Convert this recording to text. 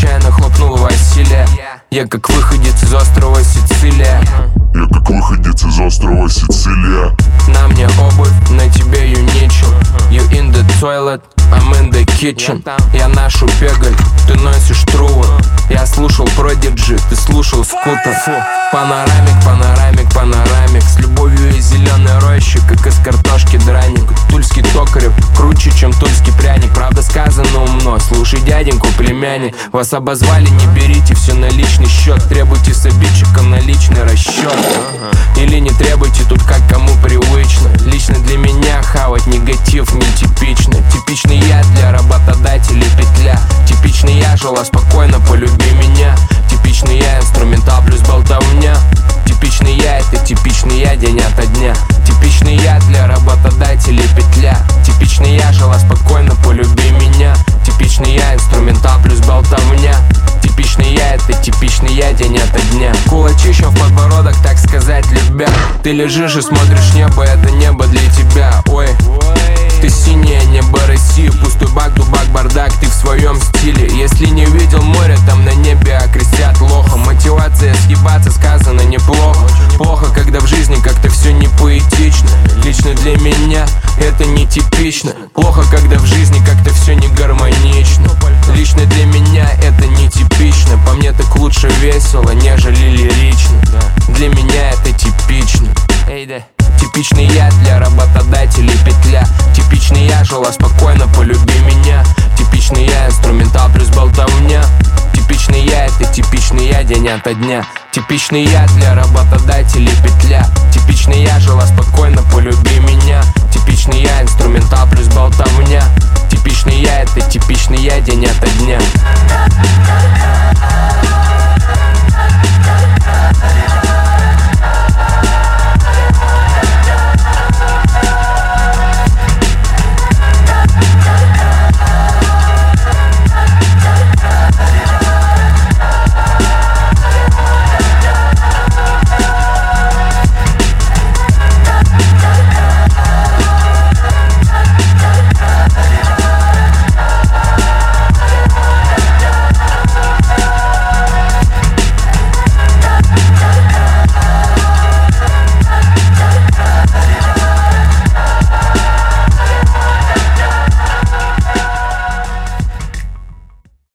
нечаянно хлопнул Василия. Я как выходец из острова Сицилия. Я как выходец из острова Сицилия. На мне обувь, на тебе юничел. You in the toilet, I'm in the kitchen. Я ношу пегаль, ты носишь труву. Я слушал Продиджи, ты слушал Скутер. Панорамик, панорамик, панорамик. С любовью из зеленой рощи, как из картошки драник. Тульский токарев круче, чем тульский пряник. Правда сказано умно, слушай дяденьку, племянник. Вас обозвали, не берите все на личный счет. Требуйте с обидчиком наличный расчет. Или не требуйте, тут как кому привычно. Лично для меня хавать негатив нетипично. Типичный я для работодателей петля. Типичный я жила спокойно, полюби меня. Типичный я инструментал плюс болтовня. Типичный я это типичный я день ото дня. Типичный я для работодателей петля. Типичный я жила спокойно, полюби меня. Типичный я инструментал плюс болтовня. Типичный я это типичный я день ото дня. Кулачищем в подбородок, так сказать, любя. Ты лежишь и смотришь небо, это небо для тебя. Ой, ты синее небо России. Пустой бак, дубак, бардак, ты в своем стиле. Если не видел море, там на небе окрестят лоха. Мотивация съебаться сказано неплохо. Плохо, когда в жизни как-то все не поэтично. Лично для меня это нетипично. Плохо, когда в жизни как-то все не гармонично. Лично для меня это нетипично. По мне так лучше весело, нежели лирично. Для меня это типично. Типичный я для работодателей петля. Типичный я жила спокойно, полюби меня. Типичный я инструментал плюс болтовня. Типичный я это типичный я день ото дня. Типичный я для работодателей петля. Типичный я жила спокойно, полюби меня. Типичный я инструментал плюс болтовня. Типичный я это типичный я день ото дня.